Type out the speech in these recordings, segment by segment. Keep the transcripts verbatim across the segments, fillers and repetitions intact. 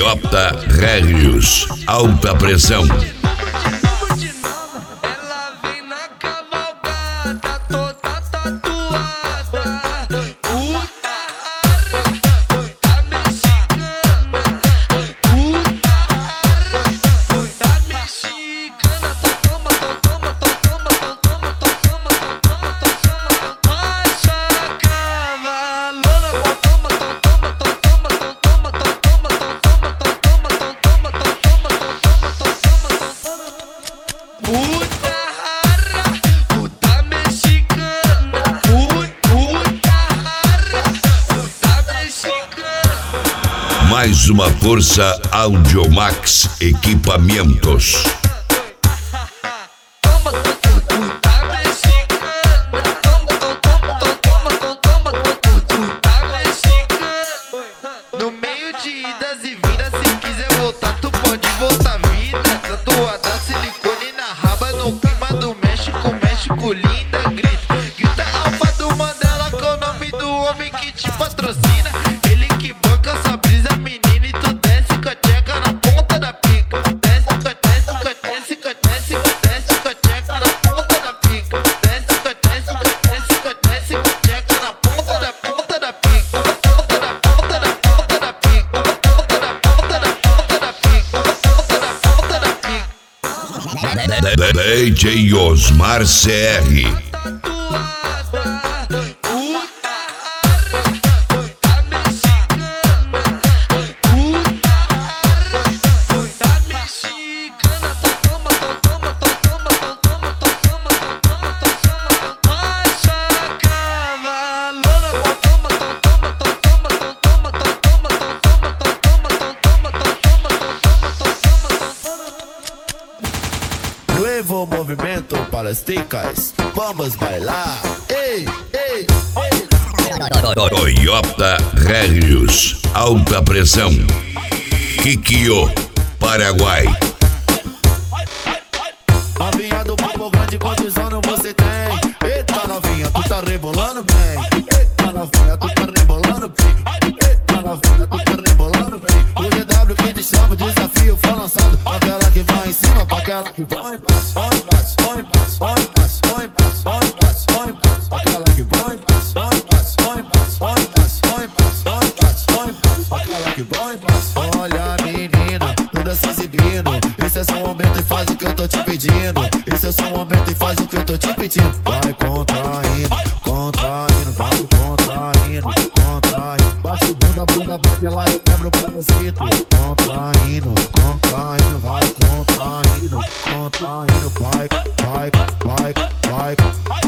Toyota Régios, alta pressão. Ela vem na cavalgada, toda tatuada. Puta tá mexicana. Puta tá mexicana. Toma, toma, toma, toma, toma, toma, toma, toma, toma. Baixa cavalona. Toma, toma, toma, toma, toma, toma, toma, toma, toma, toma. Puta rara, puta mexicana. Puta rara, puta mexicana. Mais uma força Audiomax Equipamentos. Toma, puta mexicana. Toma, toma, toma, toma, puta mexicana. No meio de idas e vindas, se quiser voltar, tu pode voltar vida. Tatuada, silicone na raba, no clima do México, México linda. Grita, grita alfa do Mandela com o nome do homem que te patrocina. Ele que banca essa brisa, menina, e tu desce com a tcheca na ponta da pica. Desce com a desce com a desce com a desce com a desce com a tcheca na ponta da pica. Desce com a desce com a desce com a desce com a tcheca na ponta da ponta da pica. Ponta da ponta da ponta da pica. Ponta da ponta da ponta da pica. Ponta da ponta da pica. D J Osmar C R. Tatuada, puta rara, puta mexicana. Puta rara, puta mexicana. Toma, toma, toma, toma, toma, toma, toma. Baixa cavalona. Toma, toma, toma, toma, toma, toma, toma. Nuevo movimento para as ticas, vamos bailar. Ei, ei, ei. Toyota Régios, alta pressão. Kikyo, Paraguai. Novinha do Papo Grande, quantos anos você tem? Eita novinha, tu tá rebolando bem. Eita novinha, tu tá rebolando bem. Eita novinha, tu tá rebolando bem. O G W que te chama, desafio foi lançado. Aquela que vai em cima, pra aquela que vai em passo. Vai em passo, vai em passo, vai em passo, vai em passo, vai em passo, vai em passo. Aquela que vai em passo, vai em passo, vai em passo, vai em passo, vai em passo, vai em passo, vai em passo. Aquela que vai em passo. Olha menina, toda se exibindo. Esse é seu momento e faz o que eu tô te pedindo. Esse é seu momento e faz o que eu tô te pedindo. Vai contraindo, contraindo, vai contraindo, contraindo. Baixa o bunda, bunda, bate lá, eu quebro o parasito. Contraindo, contraindo, vai contraindo, contraindo, vai, vai, vai, vai.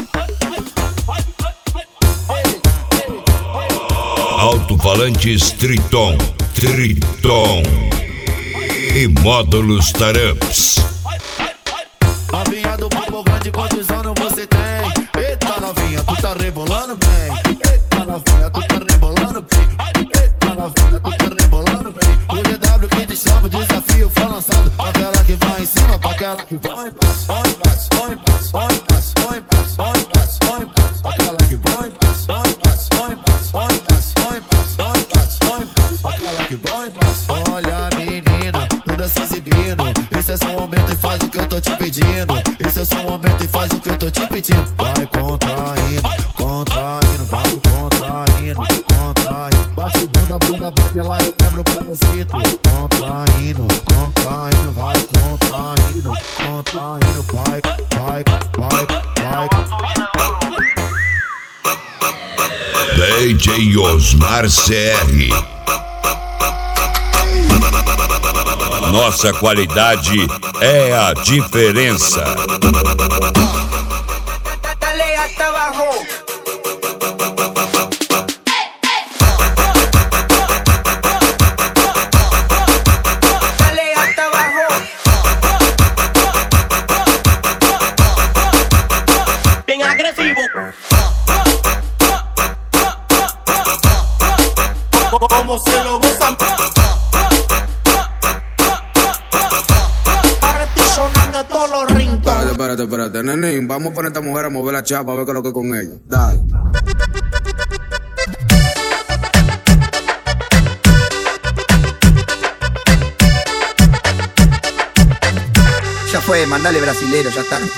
Alto-falantes Triton, Triton. E módulos Taramps. Novinha do Papo Grande, quantos anos você tem? Eita novinha, tu tá rebolando bem. Eita novinha, tu tá rebolando bem. Eita novinha, tu tá rebolando bem. O G W que te chama, desafio foi lançado. Aquela que vai em cima, pra aquela que vai em passo. Vai em passo, vai em passo, vai em passo, vai em passo, vai em passo, vai em passo. Aquela que vai em passo, vai em passo, vai em passo, vai em passo, vai em passo, vai em passo, vai em passo. Aquela que vai em passo. Olha menina, toda se exibindo. Esse é seu momento e faz o que eu tô te pedindo. Esse é seu momento e faz o que eu tô te pedindo. Vai contraindo, contraindo, vai contraindo, contraindo. Baixa o bunda, bunda, bate lá, eu quebro o parasito. Contraindo, contraindo, vai contraindo, contraindo, vai, vai, vai, vai. D J Osmar C R. Nossa qualidade é a diferença. Dale hasta abajo. Dale hasta abajo. Bien agresivo. Como se lo gozan. Espérate, espérate, espérate, nenín, vamos a poner a esta mujer a mover la chapa a ver qué es lo que es con ella. Dale. fue, mandale brasilero, ya está.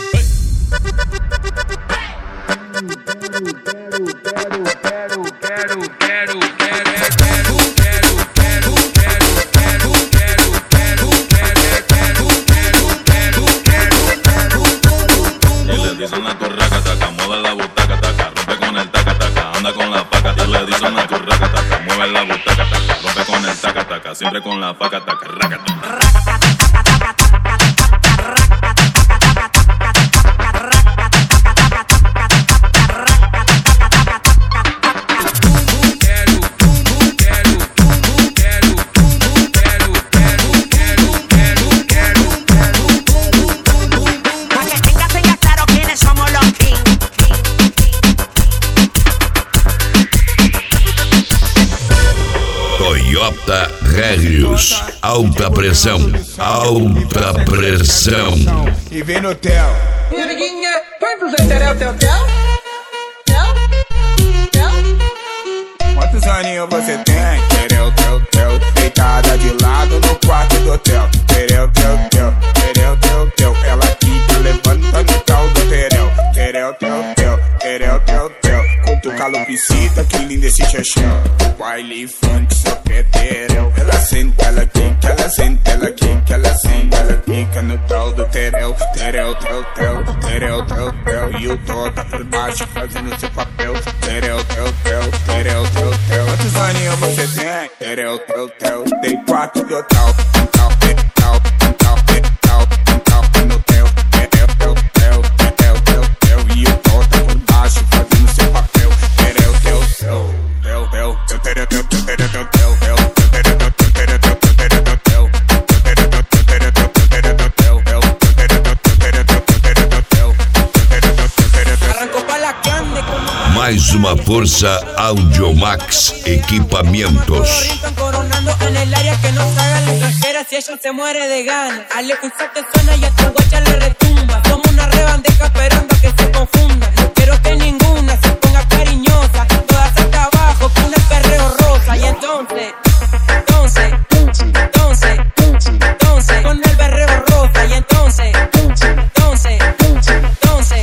Dicen la corraca, taca, mueve la butaca, taca, rompe con el taca, taca, anda con la faca, y le dicen la corraca, taca, mueve la butaca, taca, rompe con el taca, taca, siempre con la faca, taca, raca, taca. Toyota Régios, alta pressão, alta pressão. E vem no tel. Amiguinha, vai pro Zé Terel, tel, tel. Tel, tel. Quantos aninhos você tem? Terel, tel, tel. Deitada de lado no quarto do hotel. Terel, tel, tel. Terel, tel, tel. Ela quica, levanta no tal do terel. Terel, tel, tel. Terel, tel, tel. Cutuca a lupicita, que lindo esse chachão. Baile funk, só quer terel. Ela senta, ela quica, ela senta, ela quica, ela senta, ela quica no tal do terel. Terel, tel, tel. Terel, tel, tel. E o tó tá por baixo fazendo seu papel. Terel, tel, tel. Terel, tel, tel. Quantos aninhos você tem? Terel, tel, tel. Dei quatro do tal, tal, tal, tal, tal, tal, no tel. Terel, tel, tel. Terel, tel, tel. E o tó tá por baixo fazendo seu papel. Terel, tel, tel. Tel, tel, tel, terel, tel, tel, terel, tel, tel, tel, terel, tel, tel, terel, tel, tel, terel, tel, tel, terel, tel, tel, terel, tel, tel, terel, tel, tel, terel, tel, tel, terel, tel, tel, terel, tel, tel, terel, tel, terel, tel. Arrancó pa' la grande como Mais uma força Audiomax Equipamentos. están coronando en el área que no salga la extranjera si ella se muere de gana. Alejo y saque suena y a tu guacha le retumba. Somos una rebandeja esperando a que se confunda. No quiero que ninguna se ponga cariñosa. Todas hasta abajo con el perreo rosa. Y entonces, entonces, entonces, entonces, con el berreo rosa. Y entonces, entonces, entonces,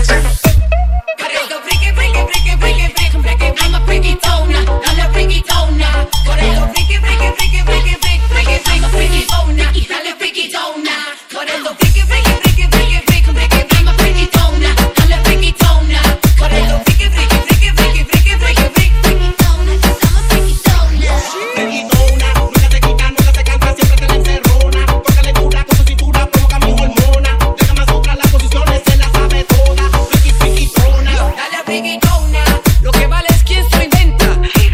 Por eso friki, friki, friki, friki, friki, friki, I'm a freaky tona, I'm a freaky tona. Por eso friki, friki, friki, friki, friki, friki, I'm a freaky tona, I'm a freaky tona. Por eso friki, friki, friki, friki, friki, friki, I'm a freaky tona, I'm a freaky tona. Por eso friki, friki, friki, friki, friki, friki, freaky tona, I'm a freaky tona. Freaky tona, nunca te quita, nunca te cansa, siempre te la encerrona. Tócale dura con su cintura, provoca mi hormona. Deja más otra las posiciones, se las sabe todas. Freaky, freaky tona. dale a friquitona. Lo que vale es quien se inventa.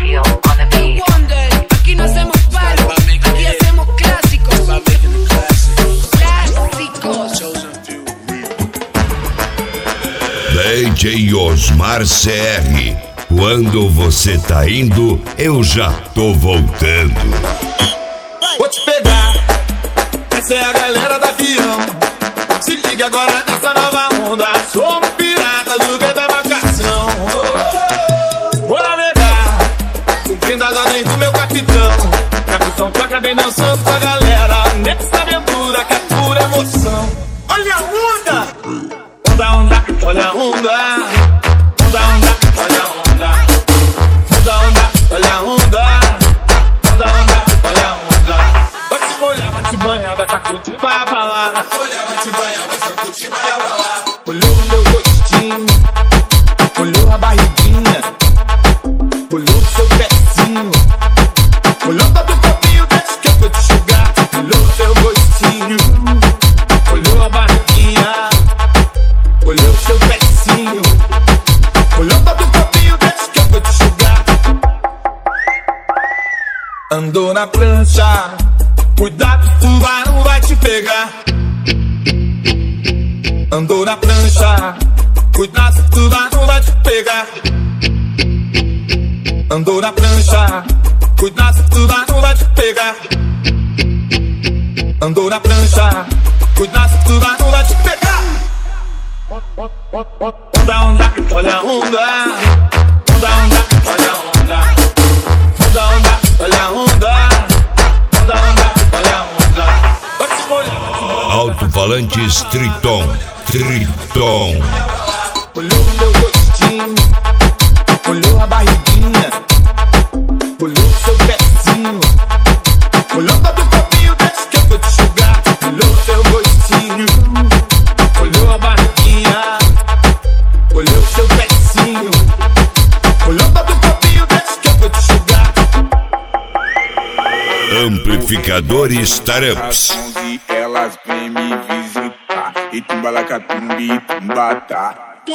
Wonder, aquí no hacemos palo, aquí hacemos clásicos. Clásicos. D J Osmar C R. Quando você tá indo, eu já tô voltando. Vou te pegar, essa é a galera do avião. Se liga agora nessa nova onda. Somos piratas do que da marcação. Vou navegar, cumprindo as ordens do meu capitão. Capitão toca bem dançando com a galera. Nessa aventura que é pura emoção. Olha a onda! Onda, onda, olha a onda. Onda, onda, olha a onda. Onda, onda, olha a onda. Onda, onda, olha a onda. Vai te molhar, vai te banhar, vai sacudir, vai abalar. Olha, vai te banhar, vai sacudir, vai abalar. Olhou o meu rostinho, olhou a barriguinha, olhou o seu pezinho, olhou todo o caminho desde que eu vou te chegar. Olhou o seu rostinho, olhou a barriguinha, olhou o seu pezinho, olhou todo o caminho desde que eu vou te chegar. Andou na prancha, cuidado, tubarão vai te pegar. Andou na prancha, cuidado, tubarão vai te pegar. Andou na prancha, cuidado, tubarão vai te pegar. Andou na prancha, cuidado, tubarão vai te pegar. Onda, onda, olha a onda. Onda, onda, olha a onda. Onda, onda, olha a onda. Onda, onda, olha a onda. Vai te molhar, vai te molhar. Alto-falante alto-falantes Triton. Triton. Olhou o meu rostinho, olhou a barriguinha, olhou o seu pezinho, olhou todo o copinho, deixa que eu vou te enxugar. Olhou o seu rostinho, olhou a barriguinha, olhou o seu pezinho, olhou todo o copinho, deixa que eu vou te enxugar. Amplificadores Taramps. E elas vêm me visitar. E tumbalacatumbi, tumbatá.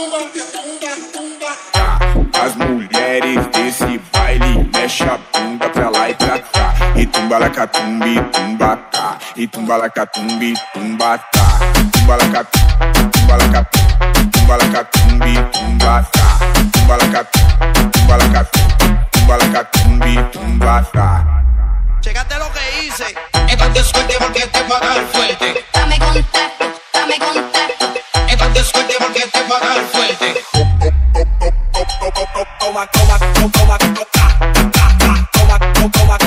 As mulheres desse baile mexem a bunda pra lá e pra cá. E tumbalacatumbi, tumbatá. E tumbalacatumbi, tumbatá. Tumbalacatum, tumbalacatum, tumbalacatumbi, tumbatá. Tumbalacatum, tumbalacatum, tumbalacatumbi, tumbatá. Chegaste lo que hice. Estás suerte porque te pagan fuerte. Dame contacto, dame contacto. Estás suerte porque te pagan fuerte. Toma, toma, toma, toma, toma, toma, toma,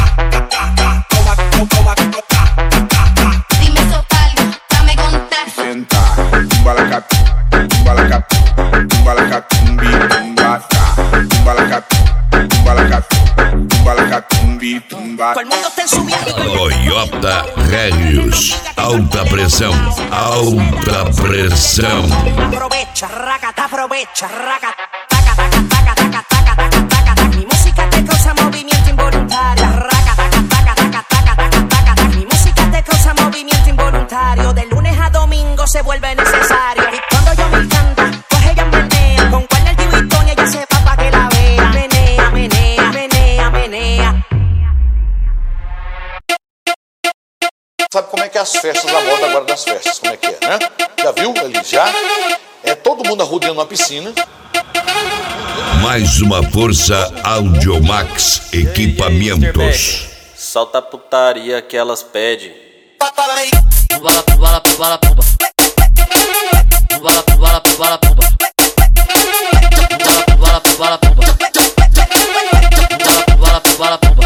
toma, toma. Dime algo, dame contacto. Sentar, tumbalacatum, tumbalacatum, tumbalacatumbi, tumbatá. Tumbalacatum, tumbalacatum, tumbalacatumbi, tumbatá. Todo el mundo está en su viaje. Toyota Régios. Alta pressão. Alta pressão. Aprovecha, racata, aprovecha, racata, taca, taca, taca, taca, taca, taca, taca, taca. Mi música te causa movimiento involuntario. Racata, taca, taca, taca, taca, taca, taca. Mi música te causa movimiento involuntario. De lunes a domingo se vuelve necesario. Y cuando yo me encanta, pues ella menea. Con Warner G y Tony ella se va pa' que la vea. Menea, menea, menea, menea. Sabe como é que é as festas, a moda agora das festas, como é que é, né? Já viu ali, já? É todo mundo arrodeando uma piscina. Mais uma força Audiomax Equipamentos. Solta a putaria que elas pedem. Pubala, pubala, pubala, puba. Pubala, pubala, pubala, puba. Pubala, pubala, pubala, puba. Pubala, pubala, pubala, puba.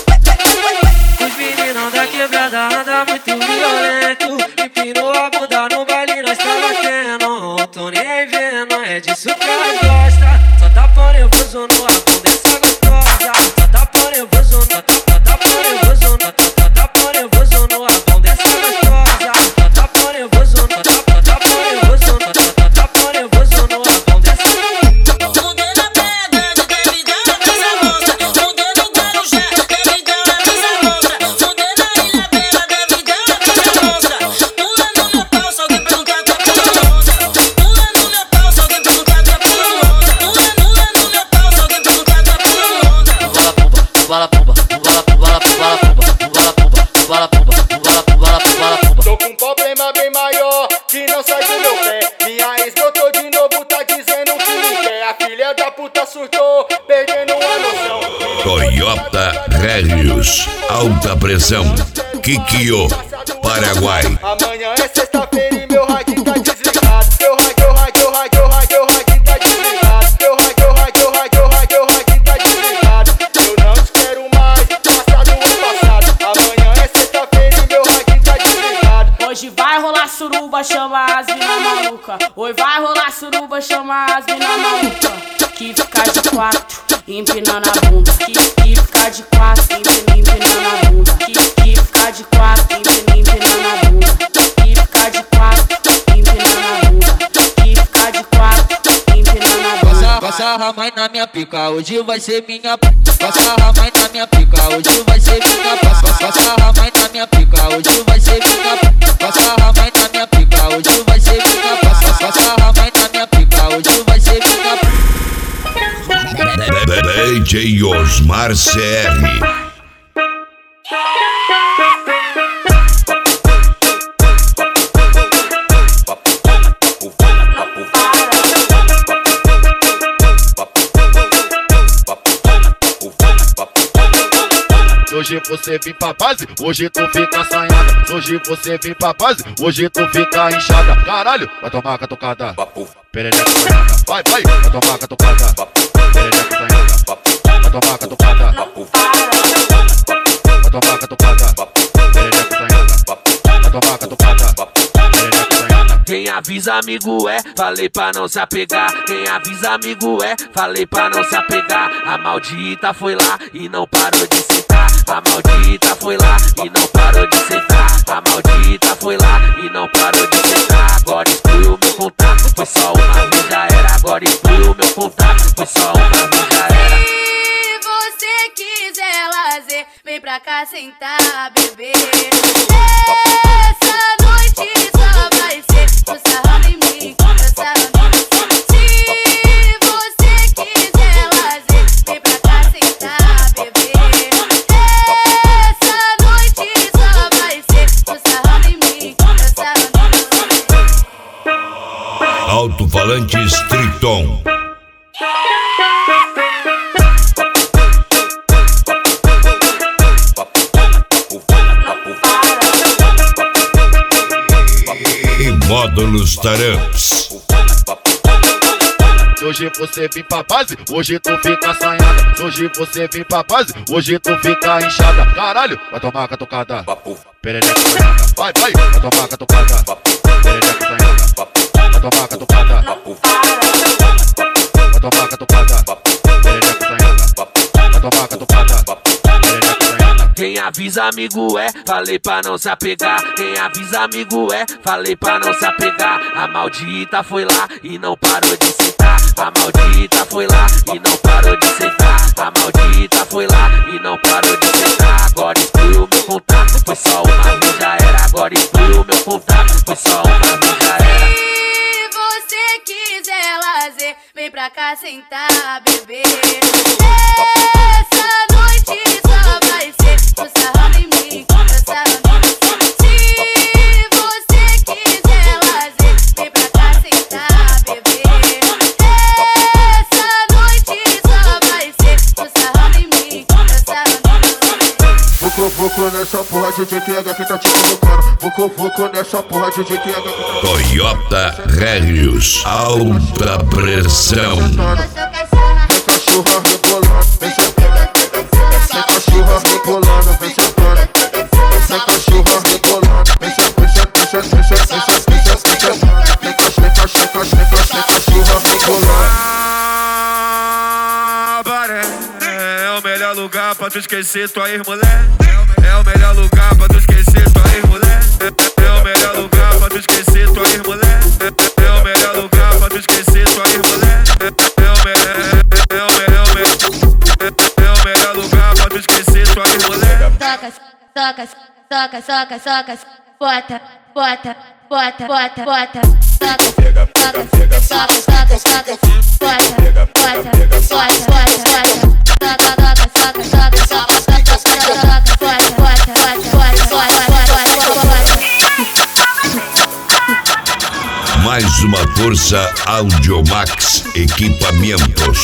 Os meninos da quebrada andam muito violento. Empinou a bunda no baile, nós tá batendo. Tô nem vendo, é disso que ela gosta. Só tá por nervoso no ar, dessa gostosa. Só tá por nervoso, só tá, só tá por nervoso, só tá, só tá por nervoso no ar, dessa gostosa. Só tá por nervoso, só tá, só tá por nervoso, só tá, só tá por nervoso no ar, dessa gostosa. O dedo na pedra, tu quer me dar a coisa monstra. O dedo tá no chão, tu quer me dar a coisa monstra. O dedo aí na pedra, quer me dar a coisa monstra. Pula no meu pau, se alguém perguntar tua pula onda. Pula no meu pau, se alguém perguntar tua pula onda. Pula, pula no meu pau, se alguém perguntar tua pula onda. Pubala, puba, pubala, pubala, pubala, puba. Pubala, puba, pubala, puba, pubala, pubala, pubala, puba. Tô com um problema bem maior que não sai do meu pé. Minha ex brotou de novo, tá dizendo que não quer. A filha da puta surtou, perdendo a noção. Toyota Régios. Alta pressão. Kikyo, Paraguai. Amanhã é sexta-feira e meu rádio tá desligado. Meu rádio, meu rádio, meu rádio, meu rádio, meu rádio tá desligado. Meu rádio, meu rádio, meu rádio, meu rádio, meu rádio tá desligado. Eu não te quero mais, passado é passado. Amanhã é sexta-feira e meu rádio tá desligado. Hoje vai rolar suruba, chama as mina maluca. Hoje vai rolar suruba, chama as mina maluca. Que ficar de quatro, empinando a bunda. Que, que ficar de quatro, empinando, empinando a bunda. Que, que ficar de quatro, empinando, empinando a bunda. Que ficar de quatro, empinando a bunda. Que ficar de quatro, empinando a bunda. Passa a mãe na minha pica, hoje vai ser minha. Passa a mãe na minha pica, hoje vai ser minha. Passa a mãe na minha pica, hoje vai ser minha. Passa a mãe na minha pica, hoje vai ser minha. Passa a mãe na minha pica, hoje vai ser minha. D J Osmar C R. Hoje você vem pra base, hoje tu fica assanhada. Hoje você vem pra base, hoje tu fica inchada. Caralho, vai tomar catucada. Perereca assanhada. Vai, vai, vai tomar catucada. Perereca assanhada. Vai tomar catucada. Vai tomar catucada. Perereca assanhada. Vai tomar catucada. avisa amigo é, falei pra não se apegar. Quem avisa amigo é, falei pra não se apegar. A maldita foi lá e não parou de sentar. A maldita foi lá e não parou de sentar. A maldita foi lá e não parou de sentar. Agora excluiu meu contato, foi só uma vez já era. Agora excluiu meu contato, foi só uma vez já era. Se você quiser lazer, vem pra cá sentar, bebê. Essa noite só vai ser o sarrando em mim, o sarrando em mim. Se você quiser lazer, vem pra cá sentar, bebê. Essa noite só vai ser o sarrando em mim, o sarrando em mim. Alto-falantes Triton. E módulos Taramps. Hoje você vem pra base, hoje tu fica assanhada. Hoje você vem pra base, hoje tu fica inchada. Caralho, vai tomar catucada. Perereca assanhada. Vai, vai, vai tomar catucada. Perereca assanhada. Vai tomar catucada. Vai tomar catucada. Perereca assanhada. Vai tomar catucada. Perereca assanhada. Quem avisa amigo é, falei pra não se apegar. Quem avisa amigo é, falei pra não se apegar. A maldita foi lá e não parou de sentar. A maldita foi lá e não parou de sentar. A maldita foi lá e não parou de sentar. Agora excluiu meu contato, foi só uma vez já era. Agora excluiu meu contato, foi só uma vez já era. Se você quiser lazer, vem pra cá sentar, bebê. Essa noite só vai ser o sarrando em mim, o sarrando em mim. Se você quiser lazer, vem pra cá sentar, bebê. Essa noite só vai ser o sarrando em mim, o sarrando em mim. Vucu, vucu nessa porra, D J Kiega que tá te colocando. Vucu, vucu nessa porra, D J Kiega que tá te colocando. Toyota Helios, alta pressão. Cachorra rebolando, vem sentando. Sem cachorra rebolando, vem sentando. Sem cachorra rebolando, vem sentando. Vem sentando, vem sentando, vem sentando, vem sentando. Vem cachorra, vem cachorra rebolando. É o melhor lugar pra tu esquecer tua ex-mulher. É o melhor lugar pra tu esquecer tua ex-mulher. É o melhor lugar pra tu esquecer tua ex-mulher. É o melhor lugar pra tu esquecer tua ex-mulher. É o melhor, é o melhor, é o melhor lugar pra tu esquecer tua ex-mulher. Soca, soca, soca, soca, soca, bota, bota, bota, bota, bota. Soca, soca, soca, soca, soca, bota, bota, bota, bota, bota. Soca, soca, soca, soca, soca, soca, soca, bota, bota, bota, bota, bota, bota. Mais uma força Audiomax Equipamentos.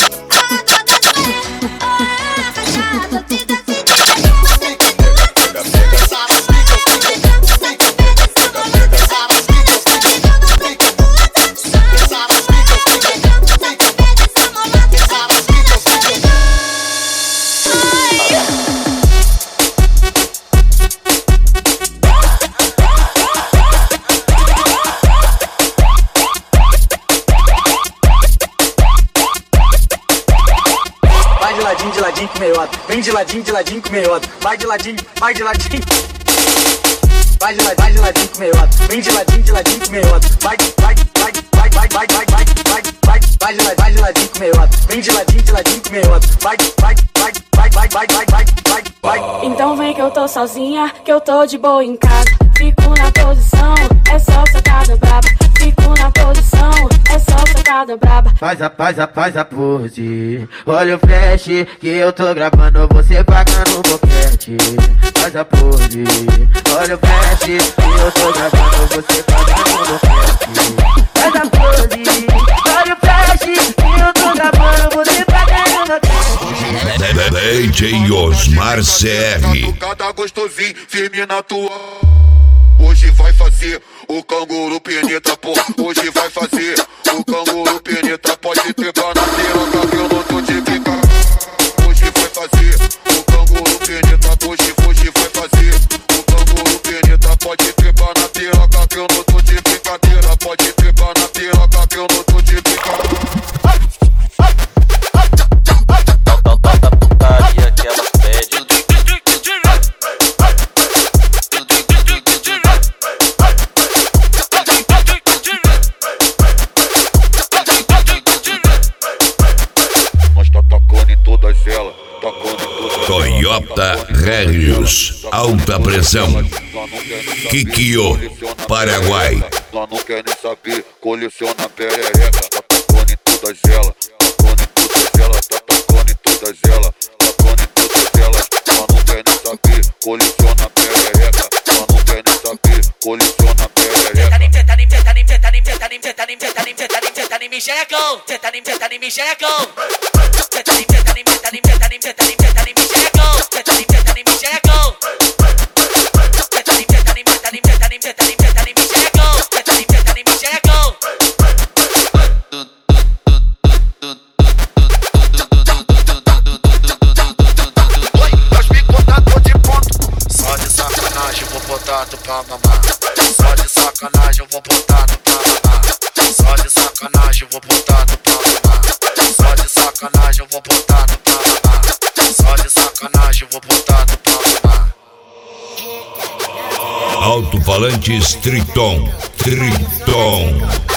De ladinho com meiota, vem de ladinho, de ladinho com meiota, vai de ladinho, vai de ladinho, vai de ladinho, vai de ladinho com meiota, vem de ladinho, de ladinho com meiota, vai, vai, vai, vai, vai, vai, vai, vai, vai, vai, vai de ladinho, vai de ladinho com meiota, vem de ladinho, de ladinho com meiota, vai, vai, vai, vai, vai, vai, vai, vai, vai, vai. Então vem que eu tô sozinha, que eu tô de boa em casa, fico na posição, é só sacada braba, fico na posição, é só sacada braba. Faz a, faz a, faz a pose. Olha o flash que eu tô gravando, você pagando o boquete. Faz a pose. Olha o flash que eu tô gravando, você pagando o boquete. Faz a pose. Olha o flash que eu tô gravando, você pagando o boquete. D J Osmar C R. Cada gostosinho, firme na tua. Hoje vai fazer o canguru penetra, pô. Hoje vai fazer o canguru penetra. Pode trevar na piroca que eu não tô de ficar. Hoje vai fazer o canguru penetra. Hoje, hoje vai fazer o canguru penetra. Pode trevar na piroca que eu não tô de brincadeira. Pode todas elas, tacando em todas Toyota Hilux, alta pressão. Kikyo, Paraguai. Nós não quer nem saber, coleciona perereca, tá tacando em todas elas, tacando em todas elas, tá tacando em todas elas, tacando em todas elas. Nós não quer nem saber, coleciona perereca, nós não quer nem saber, coleciona perereca. Cê tá em, cê tá em, cê tá em, cê tá em, cê tá em, cê tá em, cê tá em, cê tá em, cê tá em, mexecão. Cê tá em, cê tá em, mexecão. Cê tá em, cê tá em, cê tá em, cê tá em, cê tá em, cê tá em, mexecão. Cê tá em, cê tá em, mexecão. Cê tá em, cê tá em, cê tá em, cê tá em, cê tá em, cê tá em, mexecão. Cê tá em, cê tá em, mexecão. Nós me contato de ponto. Só de sacanagem vou botar tu pra mamar. Só de sacanagem eu vou botar tu pra mamar. Só de sacanagem eu vou botar tu pra mamar. Só de sacanagem eu vou botar tu pra mamar. Só de sacanagem eu vou botar tu pra mamar. Alto-falantes Triton, Triton.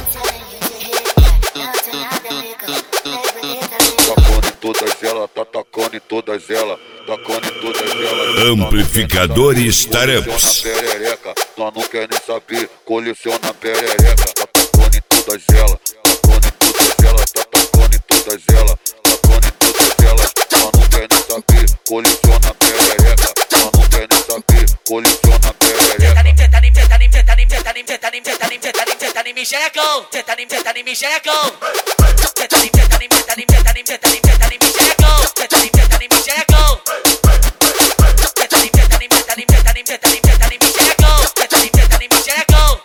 Tacando em todas elas, tá tacando em todas elas, tacando em todas elas. Amplificadores Taramps. Perereca, nós não quer nem saber, coleciona perereca, tá tacando em todas elas, tacando em todas elas, tá tacando em todas elas, tacando em todas elas. Nós não quer nem saber, coleciona perereca, nós não quer nem saber, coleciona perereca. Cê tá em, cê tá em, cê tá em, cê tá em, cê tá em, cê tá em, cê tá em, cê tá em, mexecão. Cê tá em, cê tá em, mexecão. Cê tá em, cê tá em, cê tá em, cê tá em, cê tá em, cê tá em, mexecão. Cê tá em, cê tá em, mexecão. Cê tá em, cê tá em, cê tá em, cê tá em, cê tá em, cê tá em, mexecão. Cê tá em, cê tá em, mexecão.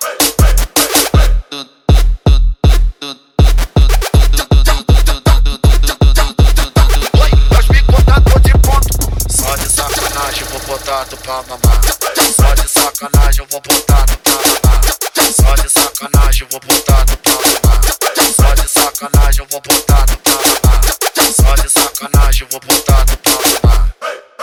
Nós me contato de ponto. Só de sacanagem eu vou botar tu pra mamar. Só de sacanagem eu vou botar tu pra mamar. Só de sacanagem eu vou botar tu pra mamar. Só de sacanagem eu vou botar tu pra mamar. Só de sacanagem eu vou botar tu pra mamar.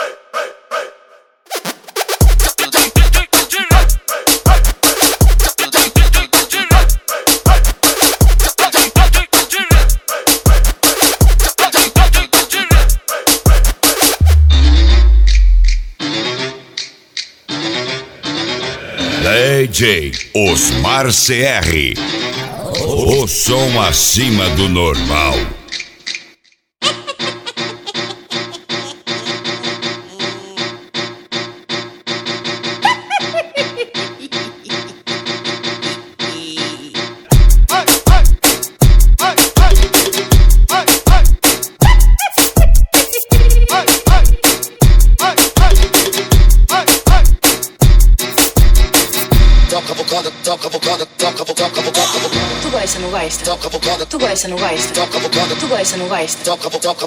D J Osmar C R. O som acima do normal. Tu gosta, não gosta? Tu gosta, não gosta? Tu gosta, não gosta?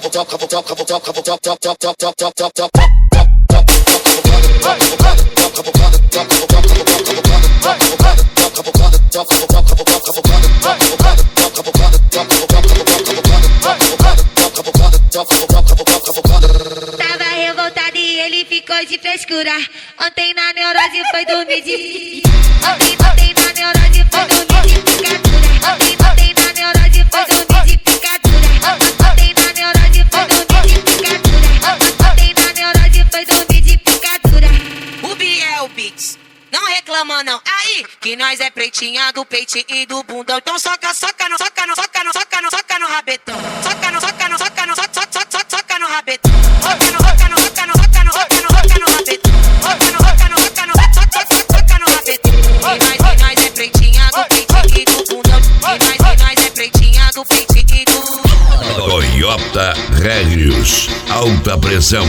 Tava revoltado e ele ficou de frescura. Ontem na neurose foi dormir de... Ontem, ontem na neurose foi dormir de picadura. Ontem, ontem na neurose foi dormir de picadura. Ontem na neurose foi dormir de picadura. Ontem na neurose foi dormir de picadura. O Biel Beats, não reclama não. Aí, que nós é pretinha do peitinho e do bundão. Então soca, soca no, soca no, soca no, soca no, soca no rabetão. Soca no, soca no, soca no, soca, soca, soca, soca no rabetão. Soca no, soca no, soca no, soca no, soca no, soca no rabetão. Soca no, soca no, soca no, soca, soca, soca, soca no rabetão. E nós, e nós é pretinha do peitinho e do bundão. E nós, e nós é pretinha do peitinho e do bundão. Toyota Hilux, alta pressão.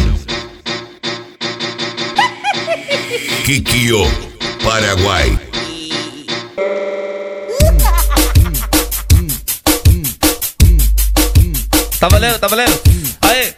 Kikyo, Paraguai. Tá valendo, tá valendo? Aê!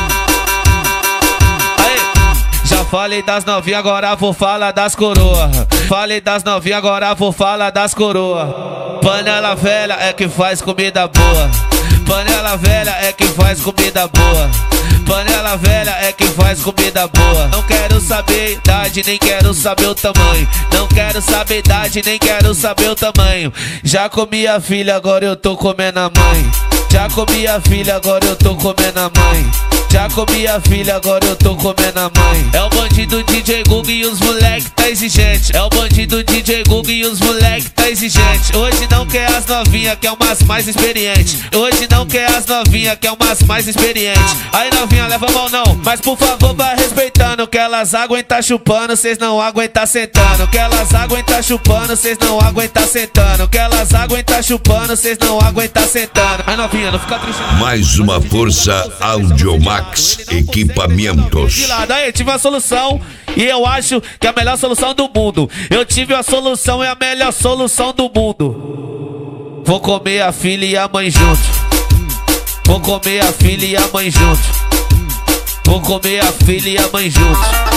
Falei das novinhas, agora vou falar das coroa. Falei das novinhas, agora vou falar das coroa. Panela velha é que faz comida boa. Panela velha é que faz comida boa. Panela velha é que faz comida boa. Não quero saber idade, nem quero saber o tamanho. Não quero saber idade, nem quero saber o tamanho. Já comi a filha, agora eu tô comendo a mãe. Já comi a filha, agora eu tô comendo a mãe. Já comi a filha, agora eu tô comendo a mãe. É o bandido D J Google e os moleque tá exigente. É o bandido D J Google e os moleque tá exigente. Hoje não quer as novinha, quer umas mais experientes. Hoje não quer as novinha, quer umas mais experientes. Aí novinha, leva a mão não, mas por favor vai respeitando. Que elas aguentam chupando, cês não aguentam sentando. Que elas aguentam chupando, cês não aguentam sentando. Que elas aguentam chupando, cês não aguentam sentando. Aí novinha, não fica triste. Mais uma força Audiomax Equipamentos. De lado, aí, tive uma solução e eu acho que é a melhor solução do mundo. Eu tive a solução, é a melhor solução do mundo. Vou comer a filha e a mãe junto. Vou comer a filha e a mãe junto. Vou comer a filha e a mãe junto.